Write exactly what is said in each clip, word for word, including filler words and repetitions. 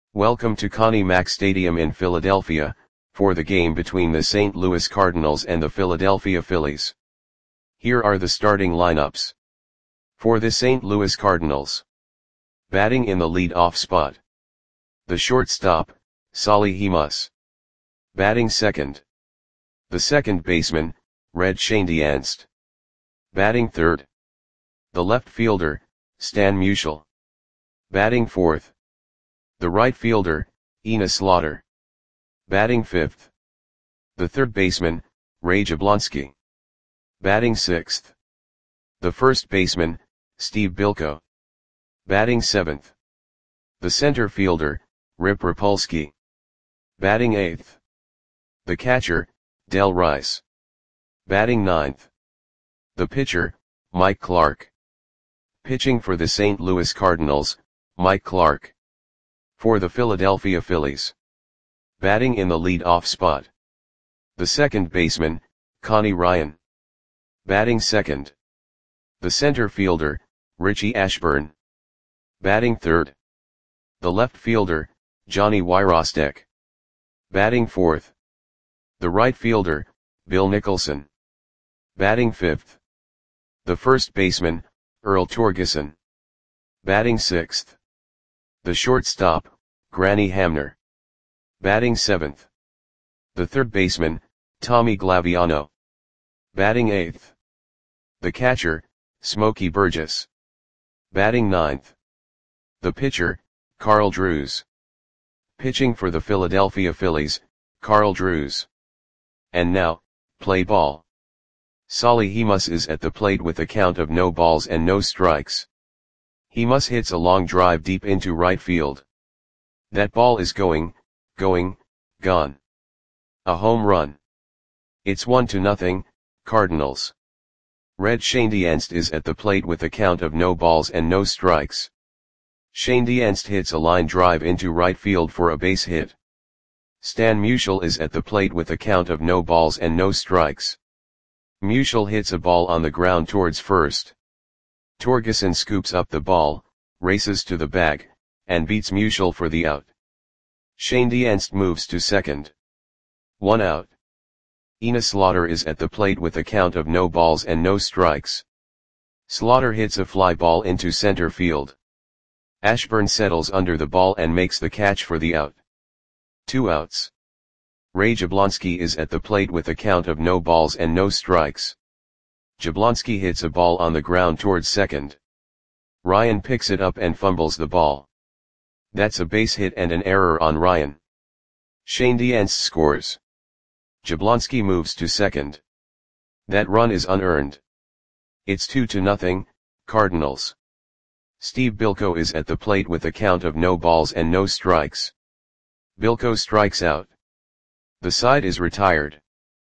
Welcome to Connie Mack Stadium in Philadelphia, for the game between the Saint Louis Cardinals and the Philadelphia Phillies. Here are the starting lineups. For the Saint Louis Cardinals. Batting in the lead-off spot. The shortstop, Solly Hemus. Batting second. The second baseman, Red Schoendienst. Batting third. The left fielder, Stan Musial. Batting fourth. The right fielder, Enos Slaughter. Batting fifth. The third baseman, Ray Jablonski. Batting sixth. The first baseman, Steve Bilko. Batting seventh. The center fielder, Rip Rapolsky. Batting eighth. The catcher, Del Rice. Batting ninth. The pitcher, Mike Clark. Pitching for the Saint Louis Cardinals, Mike Clark. For the Philadelphia Phillies. Batting in the lead-off spot. The second baseman, Connie Ryan. Batting second. The center fielder, Richie Ashburn. Batting third. The left fielder, Johnny Wyrostek. Batting fourth. The right fielder, Bill Nicholson. Batting fifth. The first baseman, Earl Torgeson. Batting sixth. The shortstop, Granny Hamner. Batting seventh. The third baseman, Tommy Glaviano. Batting eighth. The catcher, Smokey Burgess. Batting ninth. The pitcher, Carl Drews. Pitching for the Philadelphia Phillies, Carl Drews. And now, play ball. Solly Hemus is at the plate with a count of no balls and no strikes. Hemus hits a long drive deep into right field. That ball is going, going, gone. A home run. It's one to nothing, Cardinals. Red Schoendienst is at the plate with a count of no balls and no strikes. Schoendienst hits a line drive into right field for a base hit. Stan Musial is at the plate with a count of no balls and no strikes. Musial hits a ball on the ground towards first. Torgeson scoops up the ball, races to the bag, and beats Musial for the out. Schoendienst moves to second. One out. Enos Slaughter is at the plate with a count of no balls and no strikes. Slaughter hits a fly ball into center field. Ashburn settles under the ball and makes the catch for the out. Two outs. Ray Jablonski is at the plate with a count of no balls and no strikes. Jablonski hits a ball on the ground towards second. Ryan picks it up and fumbles the ball. That's a base hit and an error on Ryan. Schoendienst scores. Jablonski moves to second. That run is unearned. It's two to nothing, Cardinals. Steve Bilko is at the plate with a count of no balls and no strikes. Bilko strikes out. The side is retired.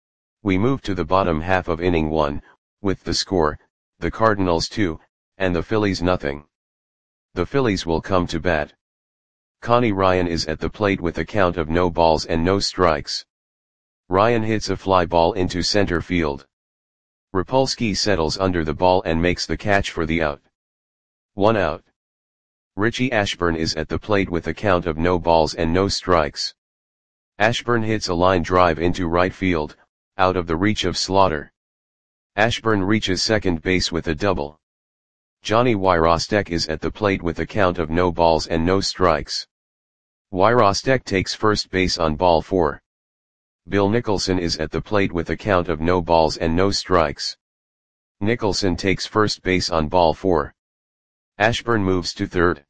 We move to the bottom half of inning one, with the score, the Cardinals two, and the Phillies nothing. The Phillies will come to bat. Connie Ryan is at the plate with a count of no balls and no strikes. Ryan hits a fly ball into center field. Rapolsky settles under the ball and makes the catch for the out. One out. Richie Ashburn is at the plate with a count of no balls and no strikes. Ashburn hits a line drive into right field, out of the reach of Slaughter. Ashburn reaches second base with a double. Johnny Wyrostek is at the plate with a count of no balls and no strikes. Wyrostek takes first base on ball four. Bill Nicholson is at the plate with a count of no balls and no strikes. Nicholson takes first base on ball four. Ashburn moves to third.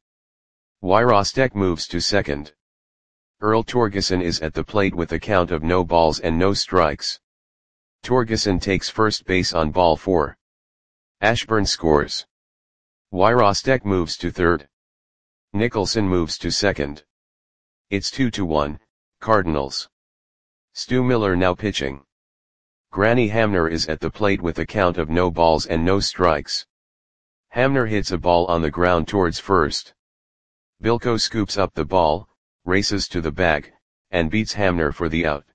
Wyrostek moves to second. Earl Torgeson is at the plate with a count of no balls and no strikes. Torgeson takes first base on ball four. Ashburn scores. Wyrostek moves to third. Nicholson moves to second. It's two to one, Cardinals. Stu Miller now pitching. Granny Hamner is at the plate with a count of no balls and no strikes. Hamner hits a ball on the ground towards first. Bilko scoops up the ball, races to the bag, and beats Hamner for the out.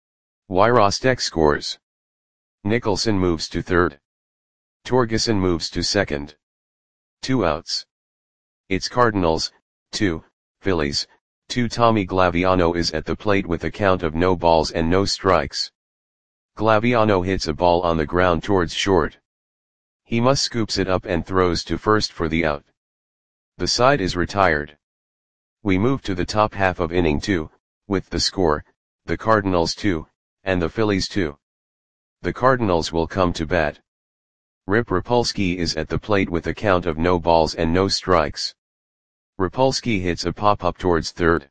Wyrostek scores. Nicholson moves to third. Torgeson moves to second. Two outs. It's Cardinals, two, Phillies, two Tommy Glaviano is at the plate with a count of no balls and no strikes. Glaviano hits a ball on the ground towards short. He must scoops it up and throws to first for the out. The side is retired. We move to the top half of inning two, with the score, the Cardinals two, and the Phillies two. The Cardinals will come to bat. Rip Rapolsky is at the plate with a count of no balls and no strikes. Rapolsky hits a pop-up towards third.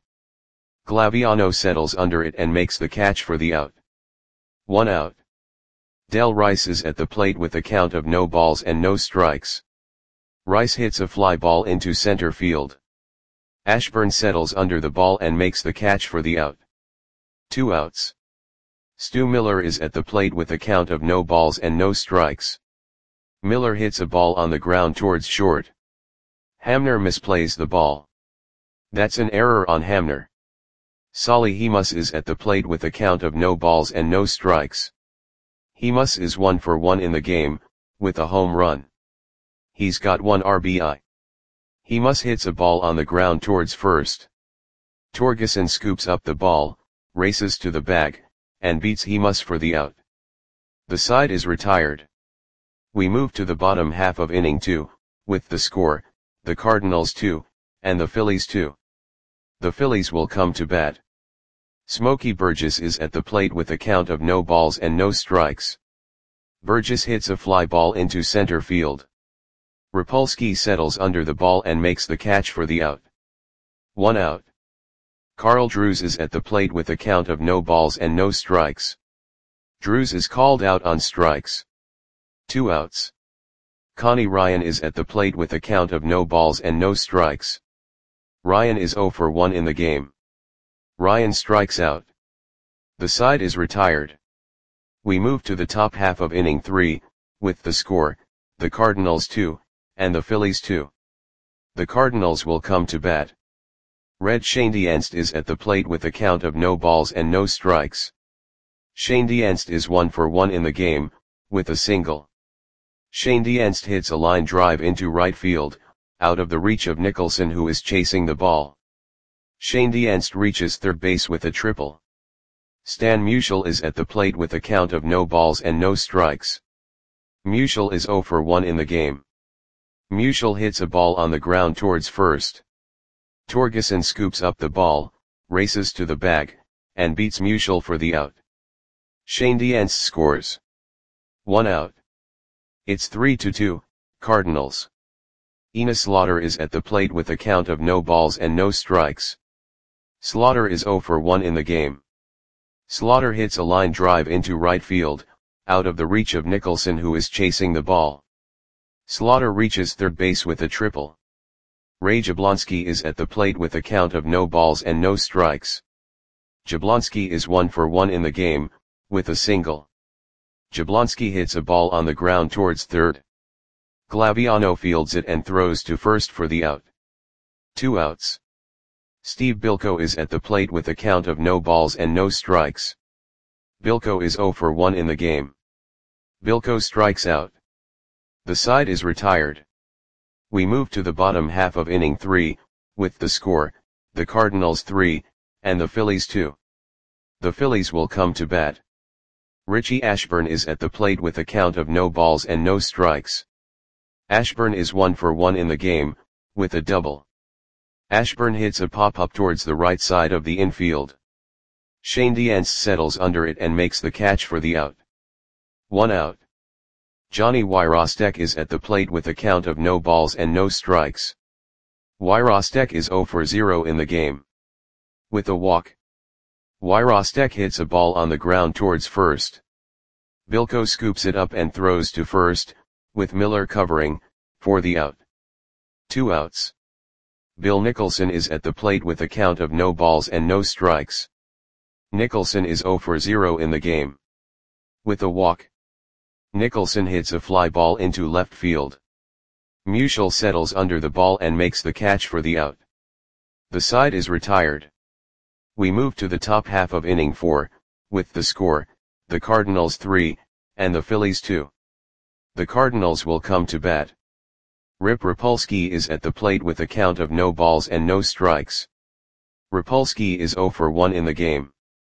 Glaviano settles under it and makes the catch for the out. One out. Del Rice is at the plate with a count of no balls and no strikes. Rice hits a fly ball into center field. Ashburn settles under the ball and makes the catch for the out. Two outs. Stu Miller is at the plate with a count of no balls and no strikes. Miller hits a ball on the ground towards short. Hamner misplays the ball. That's an error on Hamner. Solly Hemus is at the plate with a count of no balls and no strikes. Hemus is one for one in the game, with a home run. He's got one R B I. Hemus hits a ball on the ground towards first. Torgeson scoops up the ball, races to the bag, and beats Hemus for the out. The side is retired. We move to the bottom half of inning two, with the score, the Cardinals two, and the Phillies two. The Phillies will come to bat. Smokey Burgess is at the plate with a count of no balls and no strikes. Burgess hits a fly ball into center field. Rapolsky settles under the ball and makes the catch for the out. One out. Carl Drews is at the plate with a count of no balls and no strikes. Drews is called out on strikes. Two outs. Connie Ryan is at the plate with a count of no balls and no strikes. Ryan is zero for one in the game. Ryan strikes out. The side is retired. We move to the top half of inning three, with the score, the Cardinals two, and the Phillies two. The Cardinals will come to bat. Red Schoendienst is at the plate with a count of no balls and no strikes. Schoendienst is one for one in the game, with a single. Schoendienst hits a line drive into right field, out of the reach of Nicholson who is chasing the ball. Schoendienst reaches third base with a triple. Stan Musial is at the plate with a count of no balls and no strikes. Musial is zero for one in the game. Musial hits a ball on the ground towards first. Torgeson scoops up the ball, races to the bag, and beats Musial for the out. Schoendienst scores. One out. It's three to two, Cardinals. Enos Slaughter is at the plate with a count of no balls and no strikes. Slaughter is zero for one in the game. Slaughter hits a line drive into right field, out of the reach of Nicholson who is chasing the ball. Slaughter reaches third base with a triple. Ray Jablonski is at the plate with a count of no balls and no strikes. Jablonski is one for one in the game, with a single. Jablonski hits a ball on the ground towards third. Glaviano fields it and throws to first for the out. Two outs. Steve Bilko is at the plate with a count of no balls and no strikes. Bilko is zero for one in the game. Bilko strikes out. The side is retired. We move to the bottom half of inning three, with the score, the Cardinals three, and the Phillies two. The Phillies will come to bat. Richie Ashburn is at the plate with a count of no balls and no strikes. Ashburn is one for one in the game, with a double. Ashburn hits a pop-up towards the right side of the infield. Schoendienst settles under it and makes the catch for the out. One out. Johnny Wyrostek is at the plate with a count of no balls and no strikes. Wyrostek is zero for zero in the game. With a walk. Wyrostek hits a ball on the ground towards first. Bilko scoops it up and throws to first, with Miller covering, for the out. Two outs. Bill Nicholson is at the plate with a count of no balls and no strikes. Nicholson is zero for zero in the game. With a walk. Nicholson hits a fly ball into left field. Musial settles under the ball and makes the catch for the out. The side is retired. We move to the top half of inning four, with the score, the Cardinals three, and the Phillies two. The Cardinals will come to bat. Rip Rapolsky is at the plate with a count of no balls and no strikes. Rapolsky is zero for one in the game.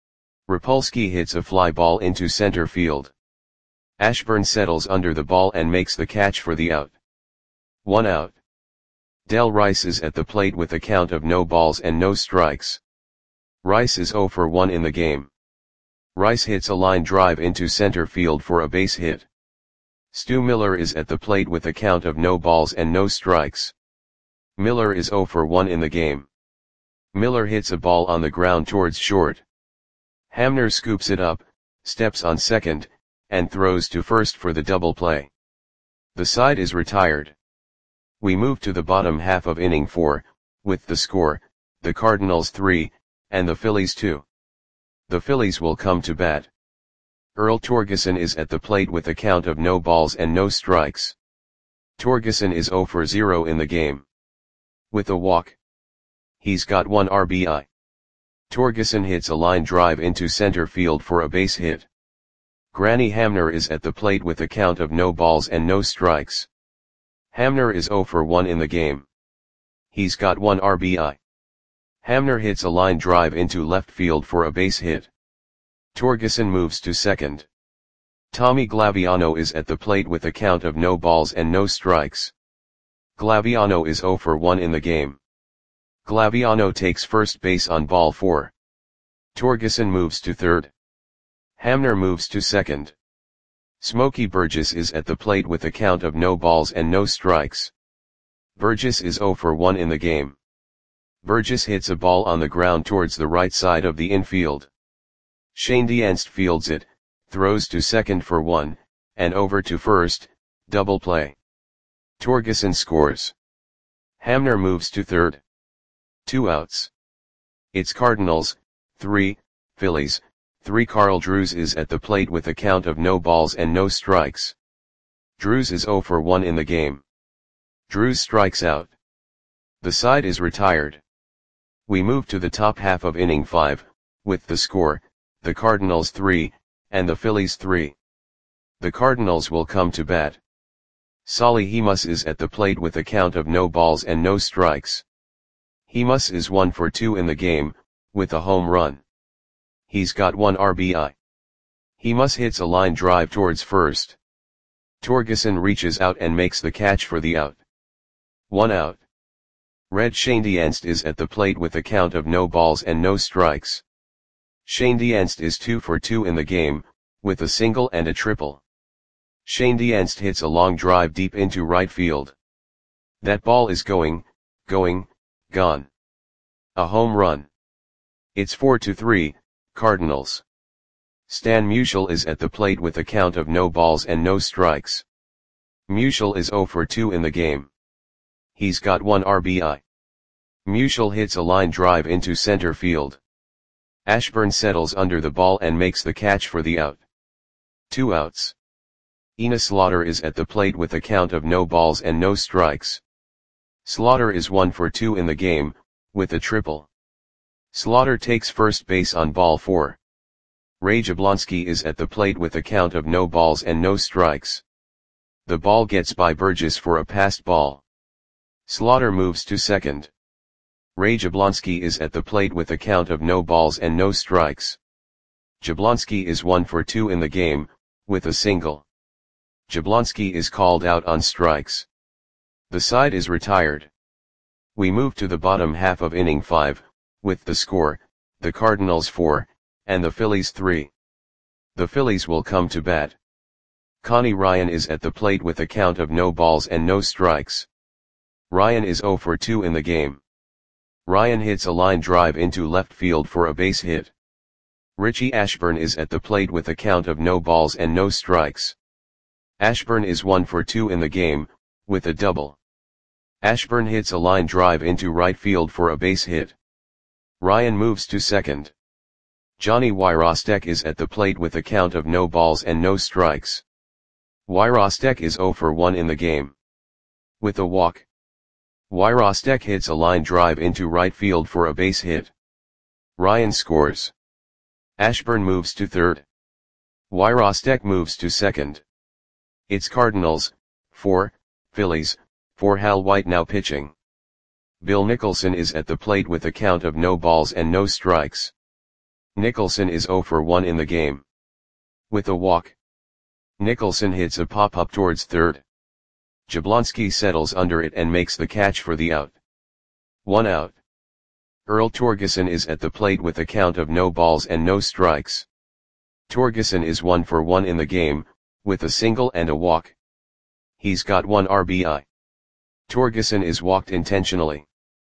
Rapolsky hits a fly ball into center field. Ashburn settles under the ball and makes the catch for the out. One out. Del Rice is at the plate with a count of no balls and no strikes. Rice is zero for one in the game. Rice hits a line drive into center field for a base hit. Stu Miller is at the plate with a count of no balls and no strikes. Miller is zero for one in the game. Miller hits a ball on the ground towards short. Hamner scoops it up, steps on second, and throws to first for the double play. The side is retired. We move to the bottom half of inning four, with the score, the Cardinals three, and the Phillies two. The Phillies will come to bat. Earl Torgeson is at the plate with a count of no balls and no strikes. Torgeson is zero for zero in the game. With a walk. He's got one R B I. Torgeson hits a line drive into center field for a base hit. Granny Hamner is at the plate with a count of no balls and no strikes. Hamner is zero for one in the game. He's got one R B I. Hamner hits a line drive into left field for a base hit. Torgeson moves to second. Tommy Glaviano is at the plate with a count of no balls and no strikes. Glaviano is zero for one in the game. Glaviano takes first base on ball four. Torgeson moves to third. Hamner moves to second. Smokey Burgess is at the plate with a count of no balls and no strikes. Burgess is zero for one in the game. Burgess hits a ball on the ground towards the right side of the infield. Shane Dienst fields it, throws to second for one, and over to first, double play. Torgeson scores. Hamner moves to third. Two outs. It's Cardinals, three, Phillies, three. Carl Drews is at the plate with a count of no balls and no strikes. Drews is zero for one in the game. Drews strikes out. The side is retired. We move to the top half of inning five, with the score, the Cardinals three, and the Phillies three. The Cardinals will come to bat. Solly Hemus is at the plate with a count of no balls and no strikes. Hemus is one for two in the game, with a home run. He's got one R B I. Hemus hits a line drive towards first. Torgeson reaches out and makes the catch for the out. One out. Red Shane Dienst is at the plate with a count of no balls and no strikes. Shane Dienst is two for two in the game, with a single and a triple. Shane Dienst hits a long drive deep into right field. That ball is going, going, gone. A home run. It's four to three, Cardinals. Stan Musial is at the plate with a count of no balls and no strikes. Musial is zero for two in the game. He's got one R B I. Musial hits a line drive into center field. Ashburn settles under the ball and makes the catch for the out. Two outs. Ina Slaughter is at the plate with a count of no balls and no strikes. Slaughter is one for two in the game, with a triple. Slaughter takes first base on ball four. Ray Jablonski is at the plate with a count of no balls and no strikes. The ball gets by Burgess for a passed ball. Slaughter moves to second. Ray Jablonski is at the plate with a count of no balls and no strikes. Jablonski is one for two in the game, with a single. Jablonski is called out on strikes. The side is retired. We move to the bottom half of inning five, with the score, the Cardinals four, and the Phillies three. The Phillies will come to bat. Connie Ryan is at the plate with a count of no balls and no strikes. Ryan is zero for two in the game. Ryan hits a line drive into left field for a base hit. Richie Ashburn is at the plate with a count of no balls and no strikes. Ashburn is one for two in the game, with a double. Ashburn hits a line drive into right field for a base hit. Ryan moves to second. Johnny Wyrostek is at the plate with a count of no balls and no strikes. Wyrostek is zero for one in the game. With a walk. Wyrostek hits a line drive into right field for a base hit. Ryan scores. Ashburn moves to third. Wyrostek moves to second. It's Cardinals, four, Phillies, four. Hal White now pitching. Bill Nicholson is at the plate with a count of no balls and no strikes. Nicholson is zero for one in the game. With a walk, Nicholson hits a pop-up towards third. Jablonski settles under it and makes the catch for the out. One out. Earl Torgeson is at the plate with a count of no balls and no strikes. Torgeson is one for one in the game, with a single and a walk. He's got one R B I. Torgeson is walked intentionally.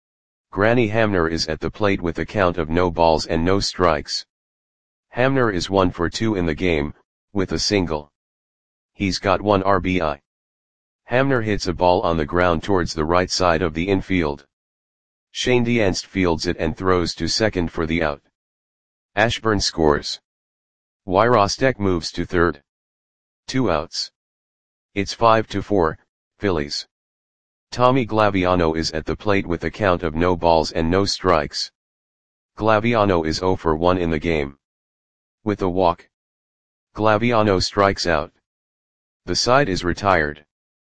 Granny Hamner is at the plate with a count of no balls and no strikes. Hamner is one for two in the game, with a single. He's got one R B I. Hamner hits a ball on the ground towards the right side of the infield. Shane Dienst fields it and throws to second for the out. Ashburn scores. Wyrostek moves to third. Two outs. It's five to four, Phillies. Tommy Glaviano is at the plate with a count of no balls and no strikes. Glaviano is zero for one in the game. With a walk, Glaviano strikes out. The side is retired.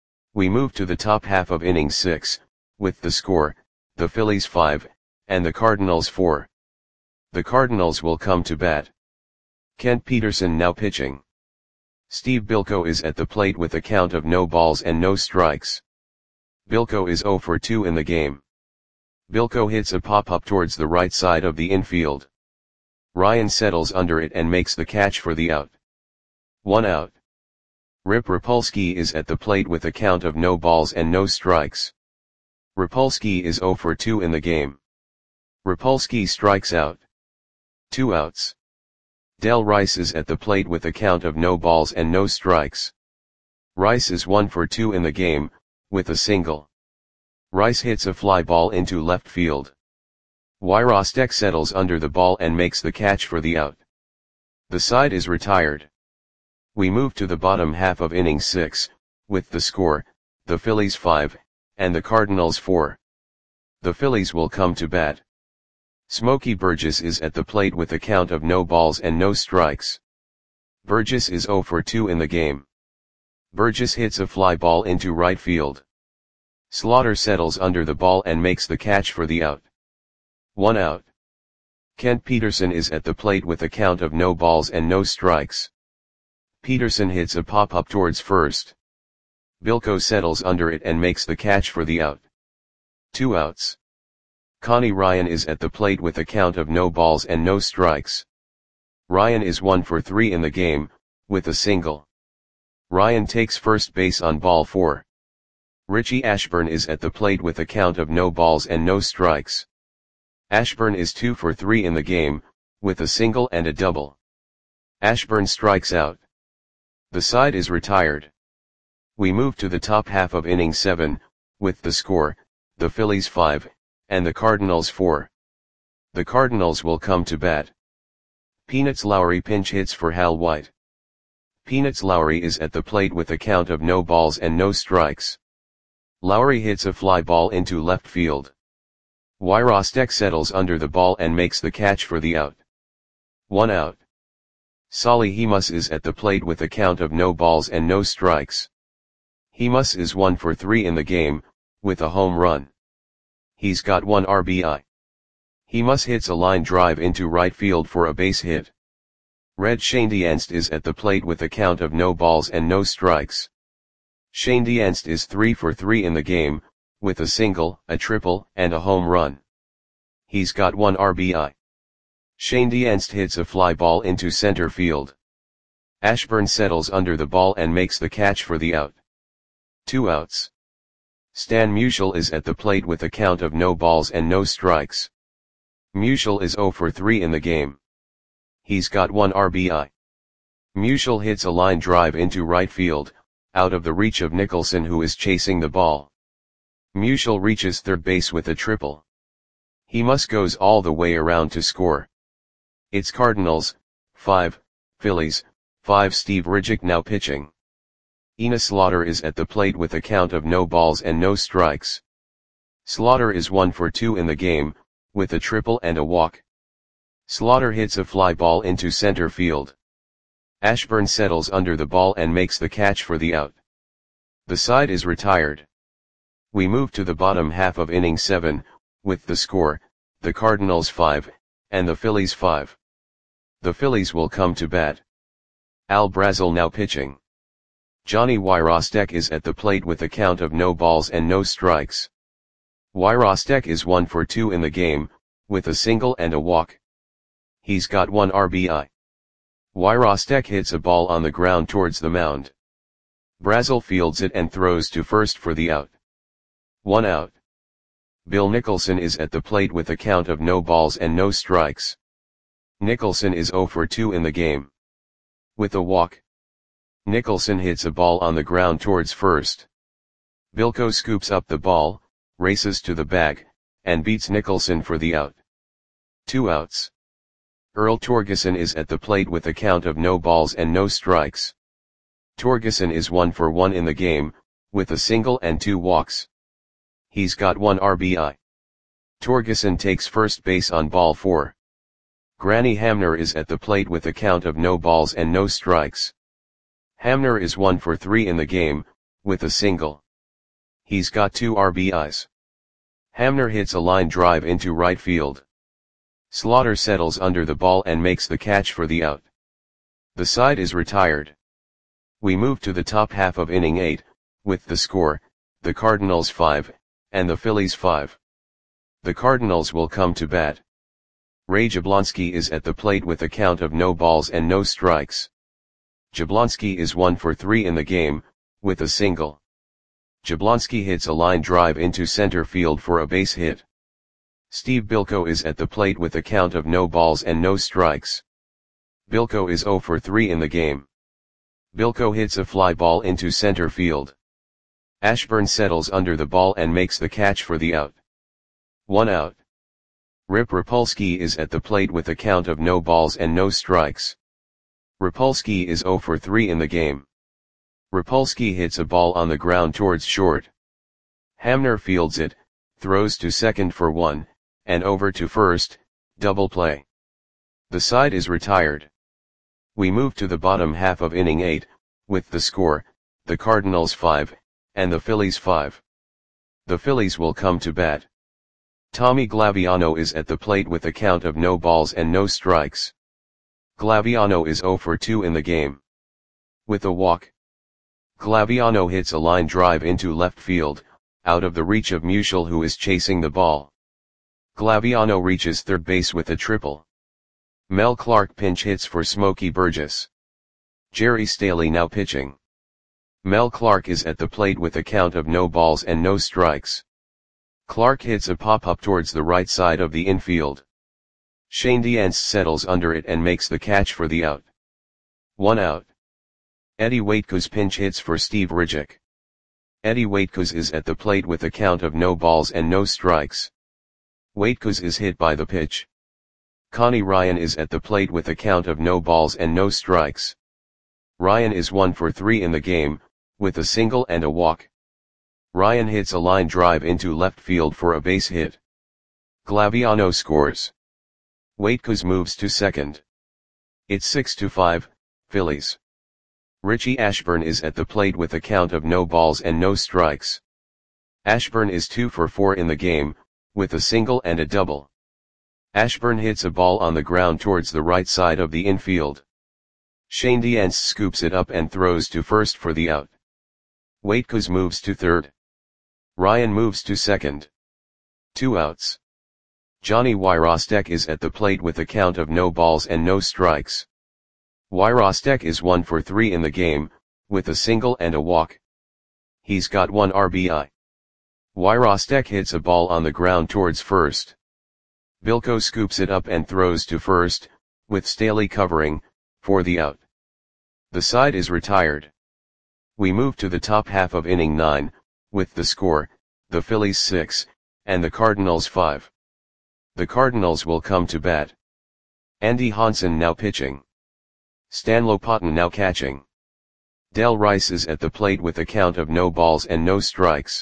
We move to the top half of inning six, with the score, the Phillies five, and the Cardinals four. The Cardinals will come to bat. Kent Peterson now pitching. Steve Bilko is at the plate with a count of no balls and no strikes. Bilko is zero for two in the game. Bilko hits a pop-up towards the right side of the infield. Ryan settles under it and makes the catch for the out. One out. Rip Rapolsky is at the plate with a count of no balls and no strikes. Rapolsky is zero for two in the game. Rapolsky strikes out. Two outs. Del Rice is at the plate with a count of no balls and no strikes. Rice is one for two in the game, with a single. Rice hits a fly ball into left field. Wyrostek settles under the ball and makes the catch for the out. The side is retired. We move to the bottom half of inning six, with the score, the Phillies five, and the Cardinals four. The Phillies will come to bat. Smokey Burgess is at the plate with a count of no balls and no strikes. Burgess is zero for two in the game. Burgess hits a fly ball into right field. Slaughter settles under the ball and makes the catch for the out. One out. Kent Peterson is at the plate with a count of no balls and no strikes. Peterson hits a pop-up towards first. Bilko settles under it and makes the catch for the out. Two outs. Connie Ryan is at the plate with a count of no balls and no strikes. Ryan is one for three in the game, with a single. Ryan takes first base on ball four. Richie Ashburn is at the plate with a count of no balls and no strikes. Ashburn is two for three in the game, with a single and a double. Ashburn strikes out. The side is retired. We move to the top half of inning seven, with the score, the Phillies five, and the Cardinals four. The Cardinals will come to bat. Peanuts Lowry pinch hits for Hal White. Peanuts Lowry is at the plate with a count of no balls and no strikes. Lowry hits a fly ball into left field. Wyrostek settles under the ball and makes the catch for the out. One out. Solly Hemus is at the plate with a count of no balls and no strikes. Hemus is one for three in the game, with a home run. He's got one R B I. Hemus hits a line drive into right field for a base hit. Red Shane Dienst is at the plate with a count of no balls and no strikes. Shane Dienst is three for three in the game, with a single, a triple, and a home run. He's got one R B I. Shane Dienst hits a fly ball into center field. Ashburn settles under the ball and makes the catch for the out. Two outs. Stan Musial is at the plate with a count of no balls and no strikes. Musial is zero for three in the game. He's got one R B I. Musial hits a line drive into right field, out of the reach of Nicholson who is chasing the ball. Musial reaches third base with a triple. Hemus goes all the way around to score. It's Cardinals, five, Phillies, five. Steve Ridgick now pitching. Enos Slaughter is at the plate with a count of no balls and no strikes. Slaughter is one for two in the game, with a triple and a walk. Slaughter hits a fly ball into center field. Ashburn settles under the ball and makes the catch for the out. The side is retired. We move to the bottom half of inning seven, with the score, the Cardinals five, and the Phillies five. The Phillies will come to bat. Al Brazil now pitching. Johnny Wyrostek is at the plate with a count of no balls and no strikes. Wyrostek is one for two in the game, with a single and a walk. He's got one R B I. Wyrostek hits a ball on the ground towards the mound. Brazil fields it and throws to first for the out. One out. Bill Nicholson is at the plate with a count of no balls and no strikes. Nicholson is zero for two in the game. With a walk. Nicholson hits a ball on the ground towards first. Bilko scoops up the ball, races to the bag, and beats Nicholson for the out. Two outs. Earl Torgeson is at the plate with a count of no balls and no strikes. Torgeson is one for one in the game, with a single and two walks. He's got one R B I. Torgeson takes first base on ball four. Granny Hamner is at the plate with a count of no balls and no strikes. Hamner is one for three in the game, with a single. He's got two R B Is. Hamner hits a line drive into right field. Slaughter settles under the ball and makes the catch for the out. The side is retired. We move to the top half of inning eight, with the score, the Cardinals five, and the Phillies five. The Cardinals will come to bat. Ray Jablonski is at the plate with a count of no balls and no strikes. Jablonski is one for three in the game, with a single. Jablonski hits a line drive into center field for a base hit. Steve Bilko is at the plate with a count of no balls and no strikes. Bilko is zero for three in the game. Bilko hits a fly ball into center field. Ashburn settles under the ball and makes the catch for the out. One out. Rip Rapolsky is at the plate with a count of no balls and no strikes. Rapolsky is zero for three in the game. Rapolsky hits a ball on the ground towards short. Hamner fields it, throws to second for one, and over to first, double play. The side is retired. We move to the bottom half of inning eight, with the score, the Cardinals five, and the Phillies five. The Phillies will come to bat. Tommy Glaviano is at the plate with a count of no balls and no strikes. Glaviano is zero for two in the game. With a walk. Glaviano hits a line drive into left field, out of the reach of Musial, who is chasing the ball. Glaviano reaches third base with a triple. Mel Clark pinch hits for Smokey Burgess. Jerry Staley now pitching. Mel Clark is at the plate with a count of no balls and no strikes. Clark hits a pop-up towards the right side of the infield. Shane Diance settles under it and makes the catch for the out. One out. Eddie Waitkos pinch hits for Steve Ridgick. Eddie Waitkos is at the plate with a count of no balls and no strikes. Waitkos is hit by the pitch. Connie Ryan is at the plate with a count of no balls and no strikes. Ryan is one for three in the game, with a single and a walk. Ryan hits a line drive into left field for a base hit. Glaviano scores. Waitkos moves to second. It's six to five, Phillies. Richie Ashburn is at the plate with a count of no balls and no strikes. Ashburn is two for four in the game, with a single and a double. Ashburn hits a ball on the ground towards the right side of the infield. Shane Diance scoops it up and throws to first for the out. Waitkos moves to third. Ryan moves to second. Two outs. Johnny Wyrostek is at the plate with a count of no balls and no strikes. Wyrostek is one for three in the game, with a single and a walk. He's got one R B I. Wyrostek hits a ball on the ground towards first. Bilko scoops it up and throws to first, with Staley covering, for the out. The side is retired. We move to the top half of inning nine, with the score, the Phillies six, and the Cardinals five. The Cardinals will come to bat. Andy Hansen now pitching. Stan Lopatin now catching. Del Rice is at the plate with a count of no balls and no strikes.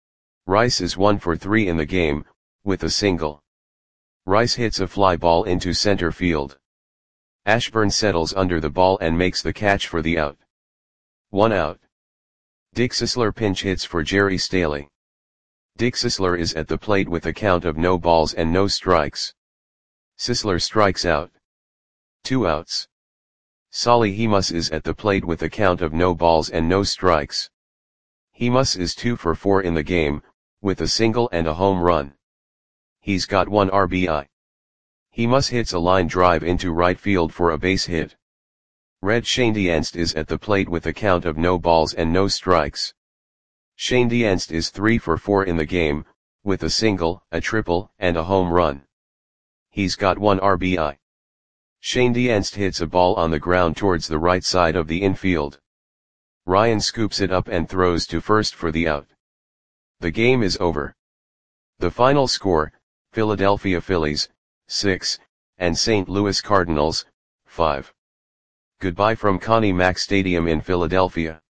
Rice is one for three in the game, with a single. Rice hits a fly ball into center field. Ashburn settles under the ball and makes the catch for the out. One out. Dick Sisler pinch hits for Jerry Staley. Dick Sisler is at the plate with a count of no balls and no strikes. Sisler strikes out. Two outs. Solly Hemus is at the plate with a count of no balls and no strikes. Hemus is two for four in the game, with a single and a home run. He's got one R B I. Hemus hits a line drive into right field for a base hit. Red Schoendienst is at the plate with a count of no balls and no strikes. Schoendienst is three for four in the game, with a single, a triple, and a home run. He's got one R B I. Schoendienst hits a ball on the ground towards the right side of the infield. Ryan scoops it up and throws to first for the out. The game is over. The final score, Philadelphia Phillies, six, and Saint Louis Cardinals, five. Goodbye from Connie Mack Stadium in Philadelphia.